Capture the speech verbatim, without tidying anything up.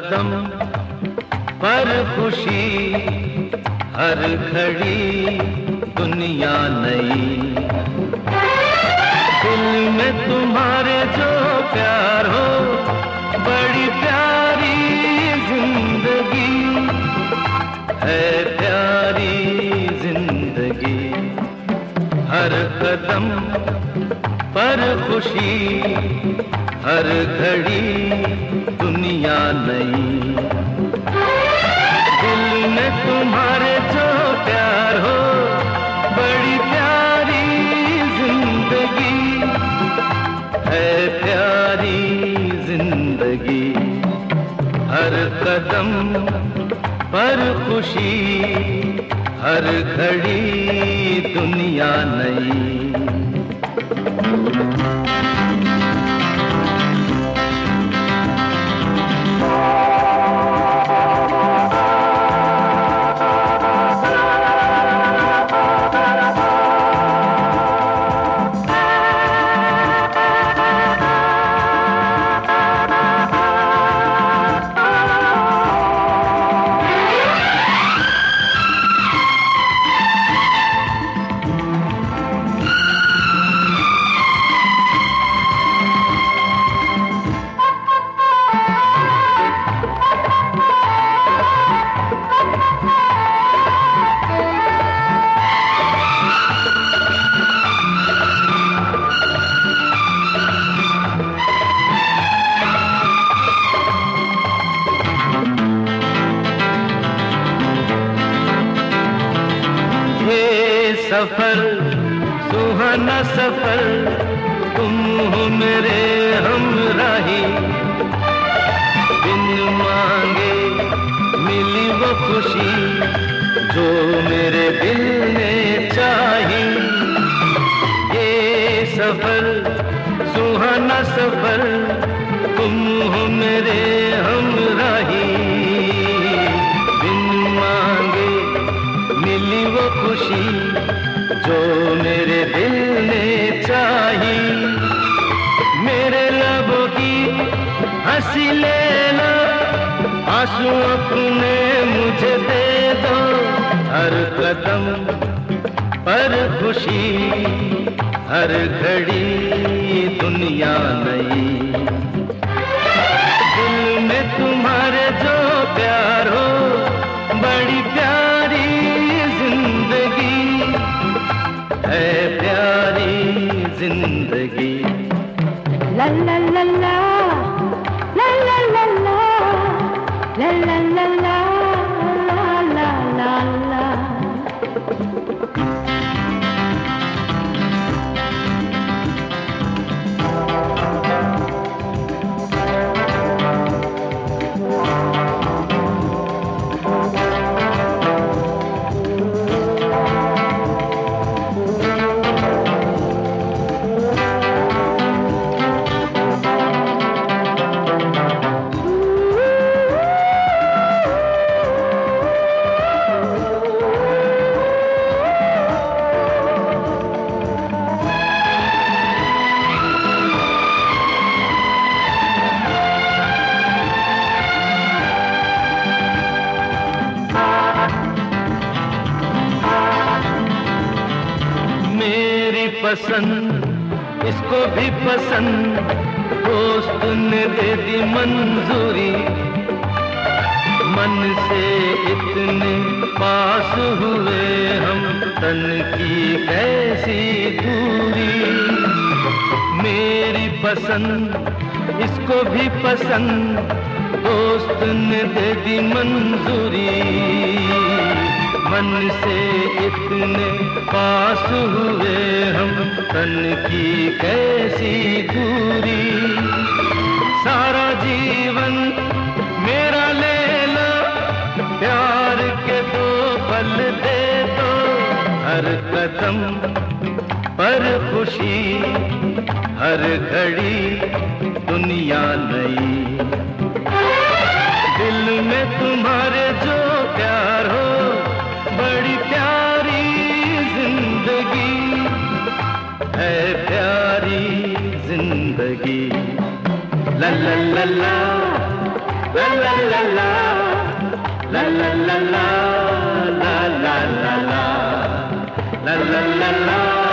कदम पर खुशी, हर घड़ी दुनिया नई। दिल में तुम्हारे जो प्यार हो, बड़ी प्यारी जिंदगी है, प्यारी जिंदगी। हर कदम पर खुशी, हर घड़ी दुनिया नई। दिल में तुम्हारे जो प्यार हो, बड़ी प्यारी जिंदगी है, प्यारी जिंदगी। हर कदम पर खुशी, हर घड़ी दुनिया नई। सफर सुहाना सफर, तुम हो मेरे हमराही। बिन मांगे मिली वो खुशी, जो मेरे दिल ने चाही। ये सफर सुहाना सफर, तुम हो मेरे हमराही। बिन मांगे मिली वो खुशी, जो मेरे दिल ने चाही। मेरे लबों की हंसी ले लो, आंसू अपने मुझे दे दो। हर कदम पर खुशी, हर घड़ी दुनिया नई। दिल में तुम्हारे जो प्यार हो, बड़ी प्यारी जिंदगी है, प्यारी जिंदगी। ला ला ला ला ला ला ला ला ला ला ला ला ला ला ला। पसंद इसको भी पसंद, दोस्त ने दे दी मंजूरी। मन से इतने पास हुए हम, तन की कैसी दूरी। मेरी पसंद इसको भी पसंद, दोस्त ने दे दी मंजूरी। मन से इतने पास हुए हम, तन की कैसी दूरी। सारा जीवन मेरा ले लो, प्यार के दो पल दे दो। हर कदम पर खुशी, हर घड़ी दुनिया नई। दिल में तुम्हारे जो प्यार हो, बड़ी प्यारी जिंदगी है, प्यारी जिंदगी। ला ला ला ला ला ला ला ला ला ला ला ला ला ला ला ला ला ला